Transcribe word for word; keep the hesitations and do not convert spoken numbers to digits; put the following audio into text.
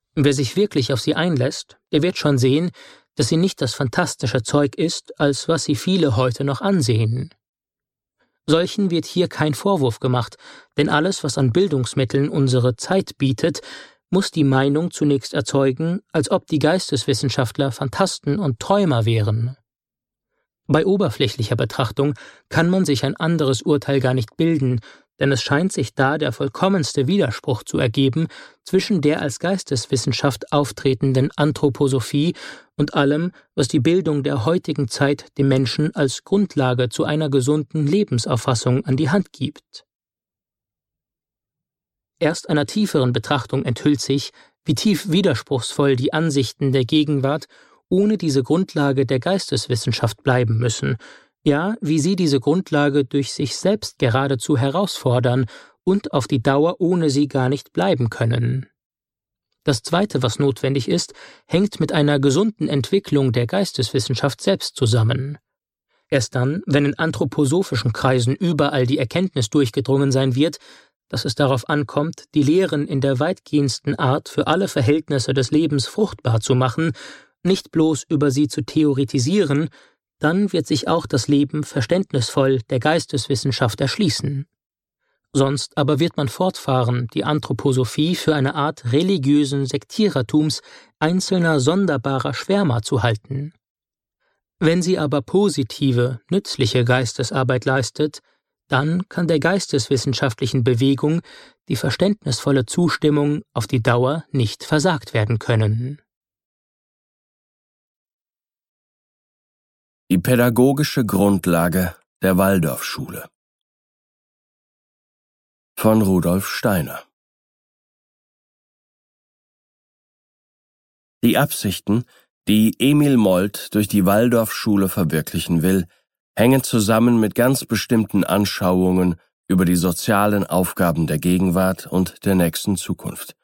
Wer sich wirklich auf sie einlässt, der wird schon sehen, dass sie nicht das fantastische Zeug ist, als was sie viele heute noch ansehen. Solchen wird hier kein Vorwurf gemacht, denn alles, was an Bildungsmitteln unsere Zeit bietet, muss die Meinung zunächst erzeugen, als ob die Geisteswissenschaftler Phantasten und Träumer wären. Bei oberflächlicher Betrachtung kann man sich ein anderes Urteil gar nicht bilden, denn es scheint sich da der vollkommenste Widerspruch zu ergeben zwischen der als Geisteswissenschaft auftretenden Anthroposophie und allem, was die Bildung der heutigen Zeit dem Menschen als Grundlage zu einer gesunden Lebensauffassung an die Hand gibt. Erst einer tieferen Betrachtung enthüllt sich, wie tief widerspruchsvoll die Ansichten der Gegenwart ohne diese Grundlage der Geisteswissenschaft bleiben müssen, ja, wie sie diese Grundlage durch sich selbst geradezu herausfordern und auf die Dauer ohne sie gar nicht bleiben können. Das Zweite, was notwendig ist, hängt mit einer gesunden Entwicklung der Geisteswissenschaft selbst zusammen. Erst dann, wenn in anthroposophischen Kreisen überall die Erkenntnis durchgedrungen sein wird, dass es darauf ankommt, die Lehren in der weitgehendsten Art für alle Verhältnisse des Lebens fruchtbar zu machen, nicht bloß über sie zu theoretisieren, dann wird sich auch das Leben verständnisvoll der Geisteswissenschaft erschließen. Sonst aber wird man fortfahren, die Anthroposophie für eine Art religiösen Sektierertums einzelner sonderbarer Schwärmer zu halten. Wenn sie aber positive, nützliche Geistesarbeit leistet, dann kann der geisteswissenschaftlichen Bewegung die verständnisvolle Zustimmung auf die Dauer nicht versagt werden können. Die pädagogische Grundlage der Waldorfschule von Rudolf Steiner. Die Absichten, die Emil Molt durch die Waldorfschule verwirklichen will, hängen zusammen mit ganz bestimmten Anschauungen über die sozialen Aufgaben der Gegenwart und der nächsten Zukunft.